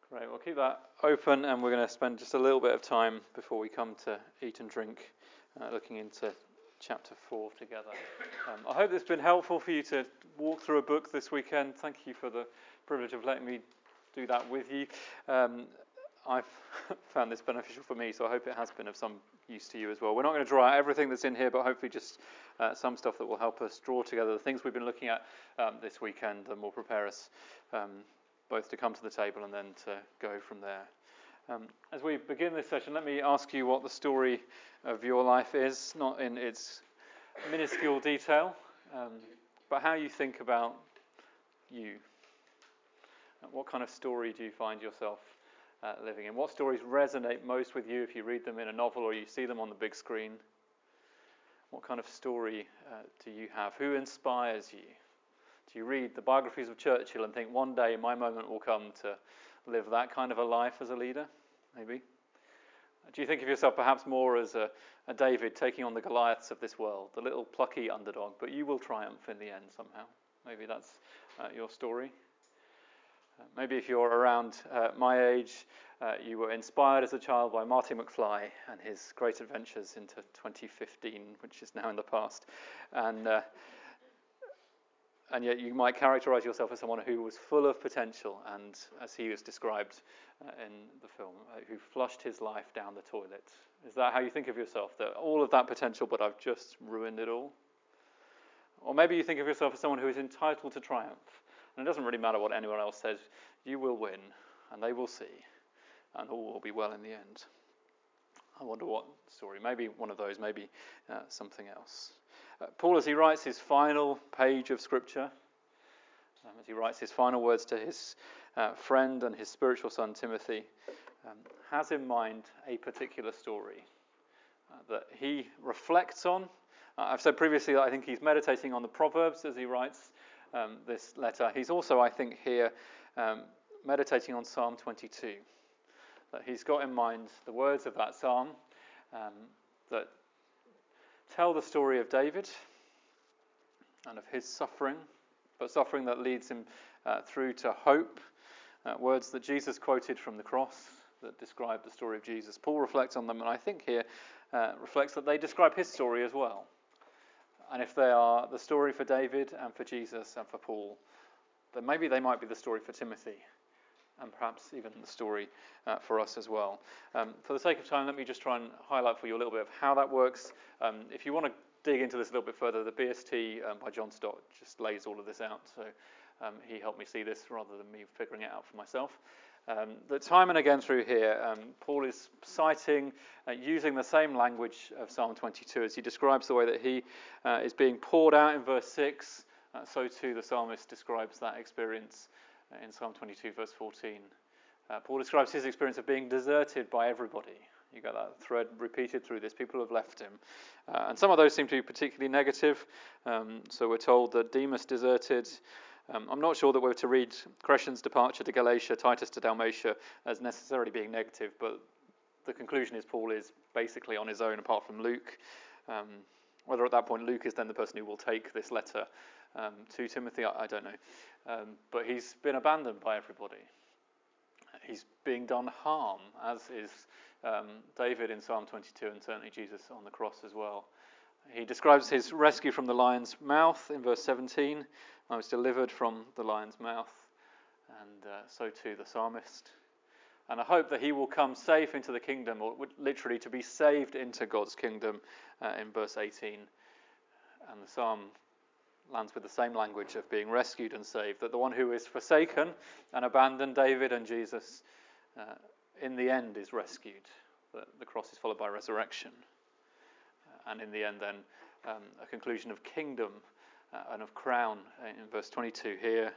Great, we'll keep that open and we're going to spend just a little bit of time before we come to eat and drink, looking into chapter 4 together. I hope it's been helpful for you to walk through a book this weekend. Thank you for the privilege of letting me do that with you. I've found this beneficial for me, so I hope it has been of some use to you as well. We're not going to draw out everything that's in here, but hopefully just some stuff that will help us draw together the things we've been looking at this weekend and will prepare us both to come to the table and then to go from there. As we begin this session, let me ask you what the story of your life is, not in its minuscule detail, but how you think about you. What kind of story do you find yourself living in? What stories resonate most with you if you read them in a novel or you see them on the big screen? What kind of story do you have? Who inspires you? Do you read the biographies of Churchill and think one day my moment will come to live that kind of a life as a leader? Maybe. Do you think of yourself perhaps more as a David taking on the Goliaths of this world, the little plucky underdog, but you will triumph in the end somehow? Maybe that's your story. Maybe if you're around my age, you were inspired as a child by Marty McFly and his great adventures into 2015, which is now in the past. And yet you might characterize yourself as someone who was full of potential and, as he was described in the film, who flushed his life down the toilet. Is that how you think of yourself? That all of that potential, but I've just ruined it all? Or maybe you think of yourself as someone who is entitled to triumph. And it doesn't really matter what anyone else says. You will win, and they will see, and all will be well in the end. I wonder what story. Maybe one of those, maybe something else. Paul, as he writes his final page of Scripture, as he writes his final words to his friend and his spiritual son Timothy, has in mind a particular story that he reflects on. I've said previously that I think he's meditating on the Proverbs as he writes this letter. He's also, I think, here meditating on Psalm 22. That he's got in mind the words of that psalm that tell the story of David and of his suffering, but suffering that leads him through to hope. Words that Jesus quoted from the cross that describe the story of Jesus. Paul reflects on them, and I think here reflects that they describe his story as well. And if they are the story for David and for Jesus and for Paul, then maybe they might be the story for Timothy and perhaps even the story for us as well. For the sake of time, let me just try and highlight for you a little bit of how that works. If you want to dig into this a little bit further, the BST by John Stott just lays all of this out. So he helped me see this rather than me figuring it out for myself. That time and again through here, Paul is citing, using the same language of Psalm 22 as he describes the way that he is being poured out in verse 6. So too the psalmist describes that experience in Psalm 22 verse 14. Paul describes his experience of being deserted by everybody. You got that thread repeated through this. People have left him. And some of those seem to be particularly negative. So we're told that Demas deserted. I'm not sure that we're to read Crescent's departure to Galatia, Titus to Dalmatia as necessarily being negative, but the conclusion is Paul is basically on his own apart from Luke. Whether at that point Luke is then the person who will take this letter to Timothy, I don't know. But he's been abandoned by everybody. He's being done harm, as is David in Psalm 22 and certainly Jesus on the cross as well. He describes his rescue from the lion's mouth in verse 17. I was delivered from the lion's mouth, and so too the psalmist. And I hope that he will come safe into the kingdom, or literally to be saved into God's kingdom in verse 18. And the psalm lands with the same language of being rescued and saved, that the one who is forsaken and abandoned, David and Jesus, in the end is rescued. The cross is followed by resurrection. And in the end then, a conclusion of kingdom and of crown in verse 22 here,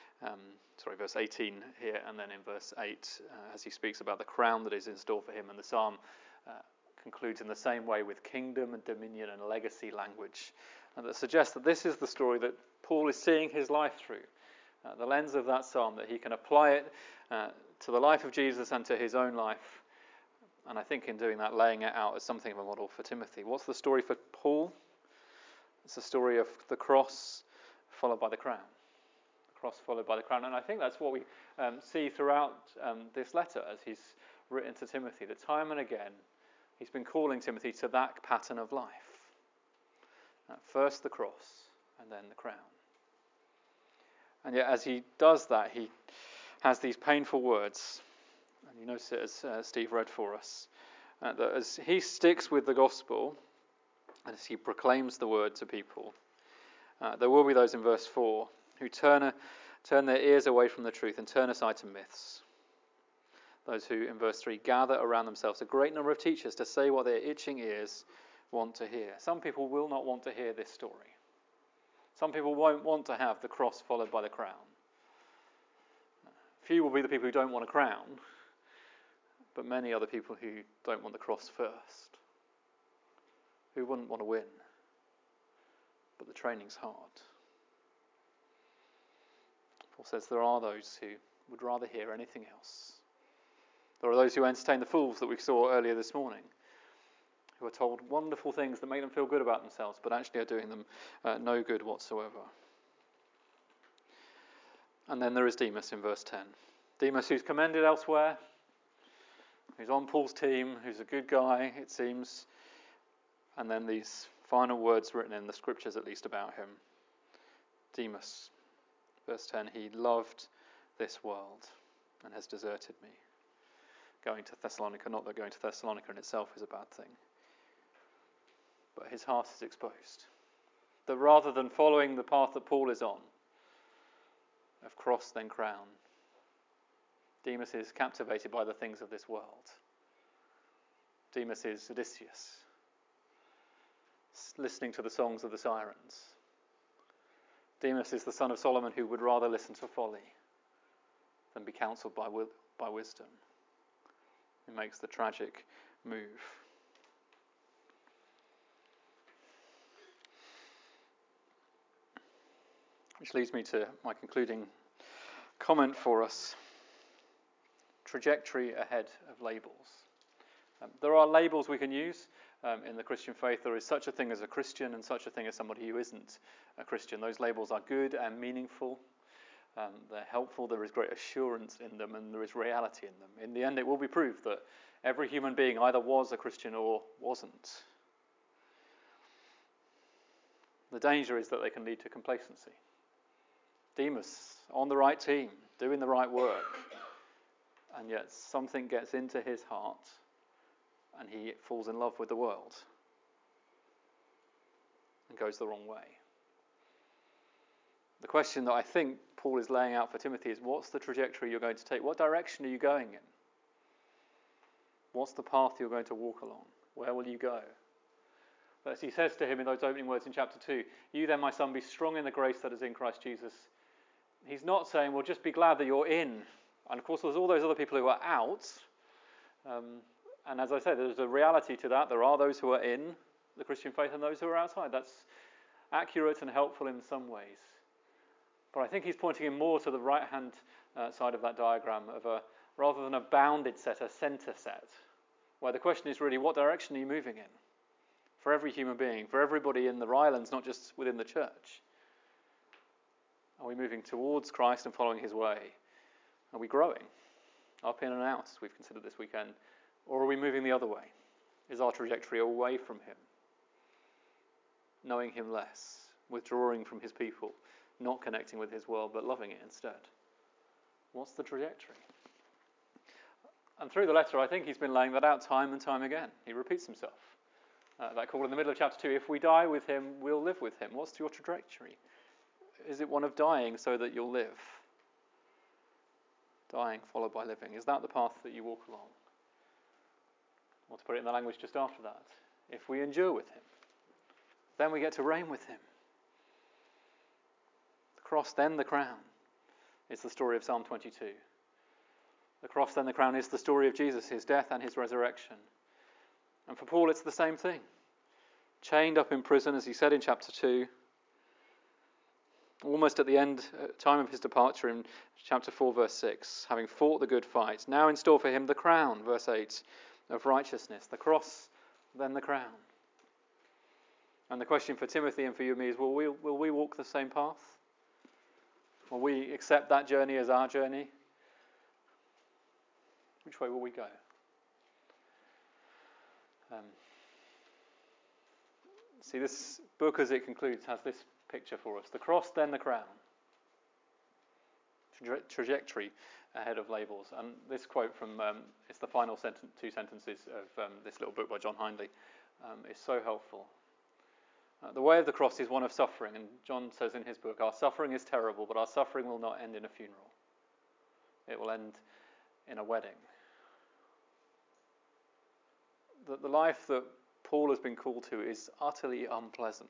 verse 18 here, and then in verse 8 as he speaks about the crown that is in store for him. And the psalm concludes in the same way with kingdom and dominion and legacy language that suggests that this is the story that Paul is seeing his life through. The lens of that psalm, that he can apply it to the life of Jesus and to his own life. And I think in doing that, laying it out as something of a model for Timothy. What's the story for Paul? It's the story of the cross followed by the crown. The cross followed by the crown. And I think that's what we see throughout this letter as he's written to Timothy, that time and again he's been calling Timothy to that pattern of life. First the cross and then the crown. And yet as he does that, he has these painful words, and you notice it as Steve read for us, that as he sticks with the gospel, and as he proclaims the word to people, there will be those in verse 4 who turn their ears away from the truth and turn aside to myths. Those who, in verse 3, gather around themselves a great number of teachers to say what their itching ears want to hear. Some people will not want to hear this story. Some people won't want to have the cross followed by the crown. Few will be the people who don't want a crown, but many are the people who don't want the cross first, who wouldn't want to win. But the training's hard. Paul says there are those who would rather hear anything else. There are those who entertain the fools that we saw earlier this morning, who are told wonderful things that make them feel good about themselves, but actually are doing them no good whatsoever. And then there is Demas in verse 10. Demas, who's commended elsewhere, who's on Paul's team, who's a good guy, it seems. And then these final words written in the scriptures, at least, about him. Demas, verse 10, he loved this world and has deserted me. Going to Thessalonica, not that going to Thessalonica in itself is a bad thing, but his heart is exposed. That rather than following the path that Paul is on, of cross then crown, Demas is captivated by the things of this world. Demas is Odysseus, listening to the songs of the sirens. Demas is the son of Solomon who would rather listen to folly than be counselled by wisdom. He makes the tragic move. Which leads me to my concluding comment for us. Trajectory ahead of labels. There are labels we can use. In the Christian faith, there is such a thing as a Christian and such a thing as somebody who isn't a Christian. Those labels are good and meaningful. They're helpful. There is great assurance in them, and there is reality in them. In the end, it will be proved that every human being either was a Christian or wasn't. The danger is that they can lead to complacency. Demas, on the right team, doing the right work, and yet something gets into his heart and he falls in love with the world and goes the wrong way. The question that I think Paul is laying out for Timothy is, what's the trajectory you're going to take? What direction are you going in? What's the path you're going to walk along? Where will you go? But as he says to him in those opening words in chapter 2, you then, my son, be strong in the grace that is in Christ Jesus. He's not saying, well, just be glad that you're in. And of course, there's all those other people who are out. And as I said, there's a reality to that. There are those who are in the Christian faith and those who are outside. That's accurate and helpful in some ways. But I think he's pointing in more to the right-hand side of that diagram of rather than a bounded set, a centre set, where the question is really, what direction are you moving in? For every human being, for everybody in the Rylands, not just within the church. Are we moving towards Christ and following his way? Are we growing? Up, in and out, as we've considered this weekend. Or are we moving the other way? Is our trajectory away from him? Knowing him less, withdrawing from his people, not connecting with his world, but loving it instead. What's the trajectory? And through the letter, I think he's been laying that out time and time again. He repeats himself. That call in the middle of chapter 2, if we die with him, we'll live with him. What's your trajectory? Is it one of dying so that you'll live? Dying followed by living. Is that the path that you walk along? Or to put it in the language just after that, if we endure with him, then we get to reign with him. The cross, then the crown, is the story of Psalm 22. The cross, then the crown, is the story of Jesus, his death and his resurrection. And for Paul, it's the same thing. Chained up in prison, as he said in chapter 2, almost at the end, time of his departure in chapter 4, verse 6, having fought the good fight, now in store for him the crown, verse 8, of righteousness. The cross, then the crown. And the question for Timothy and for you and me is, will we walk the same path? Will we accept that journey as our journey? Which way will we go? See, this book, as it concludes, has this picture for us. The cross, then the crown. Trajectory ahead of labels. And this quote from, it's the final two sentences of this little book by John Hindley, is so helpful. The way of the cross is one of suffering, and John says in his book, our suffering is terrible, but our suffering will not end in a funeral. It will end in a wedding. The life that Paul has been called to is utterly unpleasant.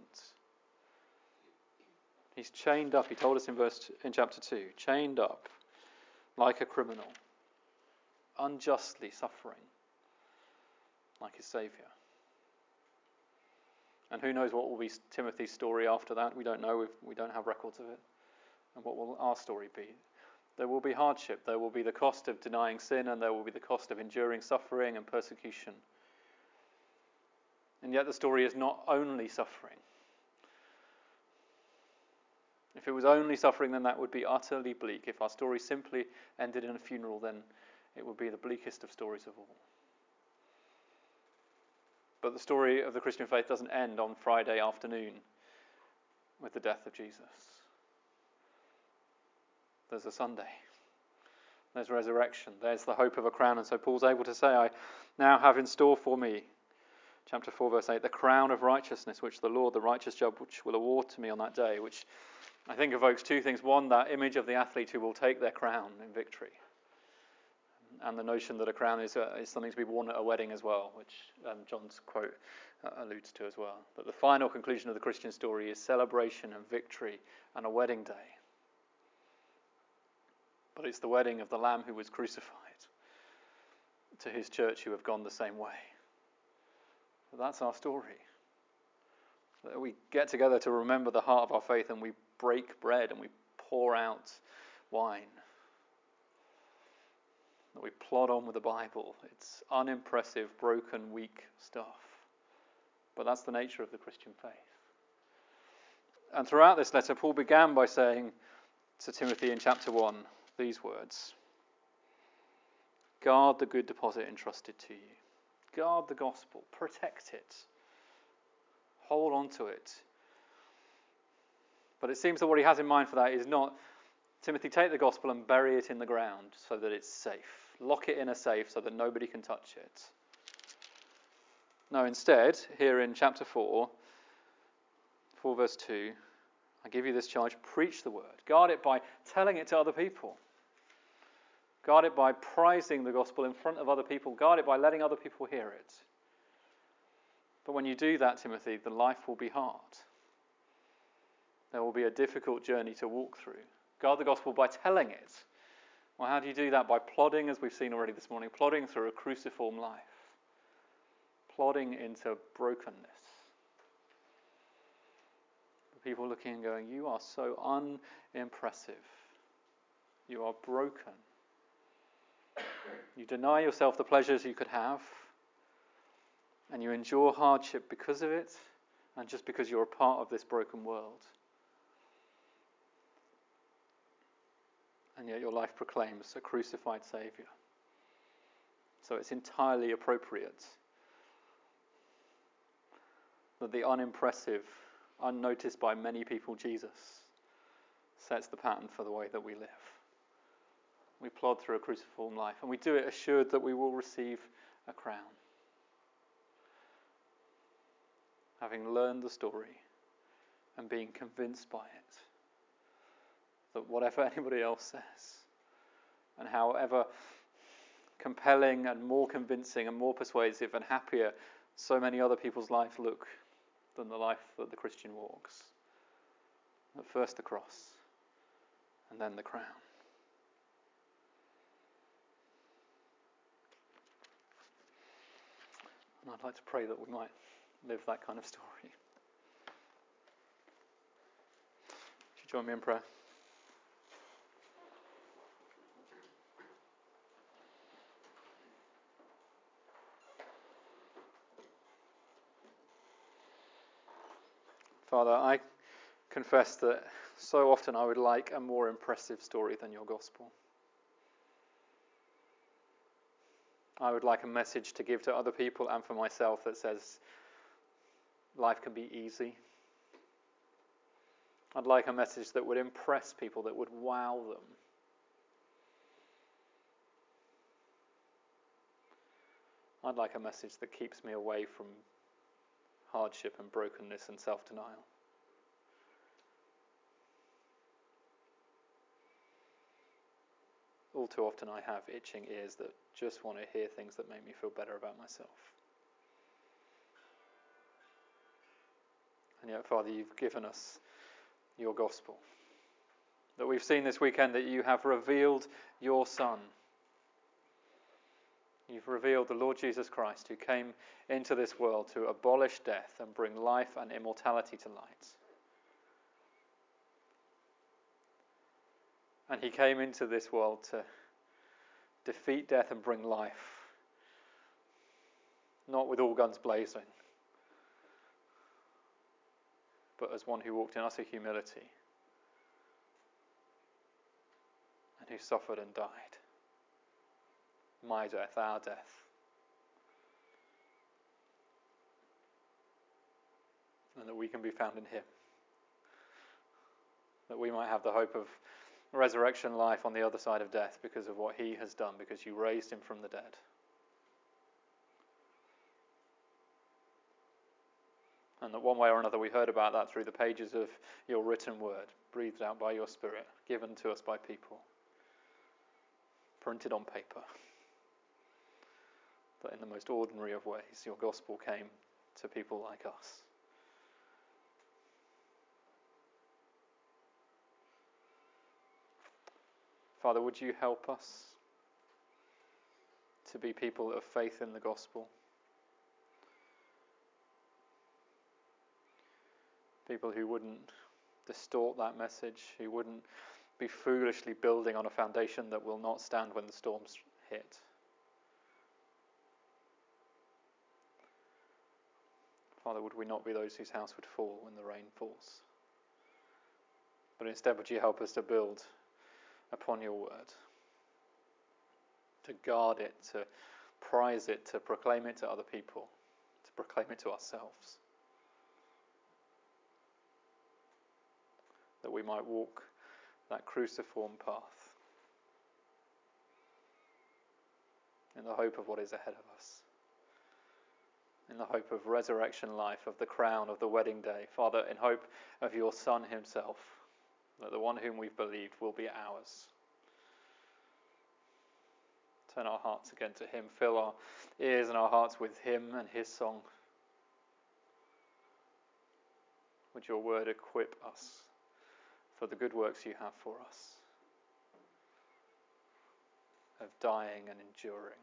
He's chained up, he told us in chapter 2, chained up like a criminal, unjustly suffering like his Saviour. And who knows what will be Timothy's story after that? We don't know, we don't have records of it. And what will our story be? There will be hardship, there will be the cost of denying sin, and there will be the cost of enduring suffering and persecution. And yet the story is not only suffering. If it was only suffering, then that would be utterly bleak. If our story simply ended in a funeral, then it would be the bleakest of stories of all. But the story of the Christian faith doesn't end on Friday afternoon with the death of Jesus. There's a Sunday. There's resurrection. There's the hope of a crown. And so Paul's able to say, I now have in store for me, chapter 4, verse 8, the crown of righteousness, which the Lord, the righteous judge, which will award to me on that day, which I think evokes two things. One, that image of the athlete who will take their crown in victory. And the notion that a crown is something to be worn at a wedding as well, which John's quote alludes to as well. But the final conclusion of the Christian story is celebration and victory and a wedding day. But it's the wedding of the Lamb who was crucified to his church who have gone the same way. So that's our story. That we get together to remember the heart of our faith, and we break bread and we pour out wine. That we plod on with the Bible. It's unimpressive, broken, weak stuff. But that's the nature of the Christian faith. And throughout this letter, Paul began by saying to Timothy in chapter 1 these words: guard the good deposit entrusted to you. Guard the gospel. Protect it. Hold on to it. But it seems that what he has in mind for that is not, Timothy, take the gospel and bury it in the ground so that it's safe. Lock it in a safe so that nobody can touch it. No, instead, here in chapter 4 verse 2, I give you this charge, preach the word. Guard it by telling it to other people. Guard it by prizing the gospel in front of other people. Guard it by letting other people hear it. But when you do that, Timothy, the life will be hard. There will be a difficult journey to walk through. Guard the gospel by telling it. Well, how do you do that? By plodding, as we've seen already this morning, plodding through a cruciform life. Plodding into brokenness. People looking and going, you are so unimpressive. You are broken. You deny yourself the pleasures you could have, and you endure hardship because of it, and just because you're a part of this broken world. And yet your life proclaims a crucified Saviour. So it's entirely appropriate that the unimpressive, unnoticed by many people Jesus sets the pattern for the way that we live. We plod through a cruciform life, and we do it assured that we will receive a crown. Having learned the story and being convinced by it, that whatever anybody else says, and however compelling and more convincing and more persuasive and happier so many other people's lives look than the life that the Christian walks. At first the cross, and then the crown. And I'd like to pray that we might live that kind of story. Would you join me in prayer? Father, I confess that so often I would like a more impressive story than your gospel. I would like a message to give to other people and for myself that says life can be easy. I'd like a message that would impress people, that would wow them. I'd like a message that keeps me away from hardship and brokenness and self-denial. All too often I have itching ears that just want to hear things that make me feel better about myself. And yet, Father, you've given us your gospel. That we've seen this weekend that you have revealed your Son. You've revealed the Lord Jesus Christ, who came into this world to abolish death and bring life and immortality to light. And he came into this world to defeat death and bring life, not with all guns blazing, but as one who walked in utter humility and who suffered and died. My death, our death. And that we can be found in him. That we might have the hope of resurrection life on the other side of death because of what he has done, because you raised him from the dead. And that one way or another we heard about that through the pages of your written word, breathed out by your Spirit, given to us by people, printed on paper. But in the most ordinary of ways, your gospel came to people like us. Father, would you help us to be people of faith in the gospel? People who wouldn't distort that message, who wouldn't be foolishly building on a foundation that will not stand when the storms hit. Father, would we not be those whose house would fall when the rain falls? But instead, would you help us to build upon your word, to guard it, to prize it, to proclaim it to other people, to proclaim it to ourselves, that we might walk that cruciform path in the hope of what is ahead of us, in the hope of resurrection life, of the crown, of the wedding day. Father, in hope of your Son himself, that the one whom we've believed will be ours. Turn our hearts again to him. Fill our ears and our hearts with him and his song. Would your word equip us for the good works you have for us, of dying and enduring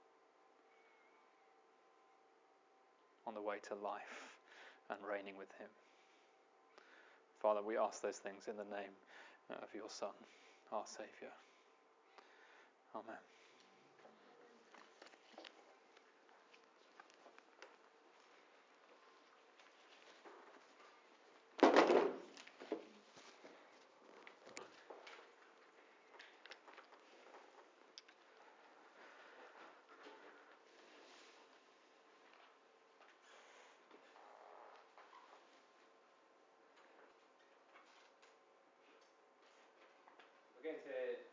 on the way to life and reigning with him. Father, we ask those things in the name of your Son, our Saviour. Amen. We're going to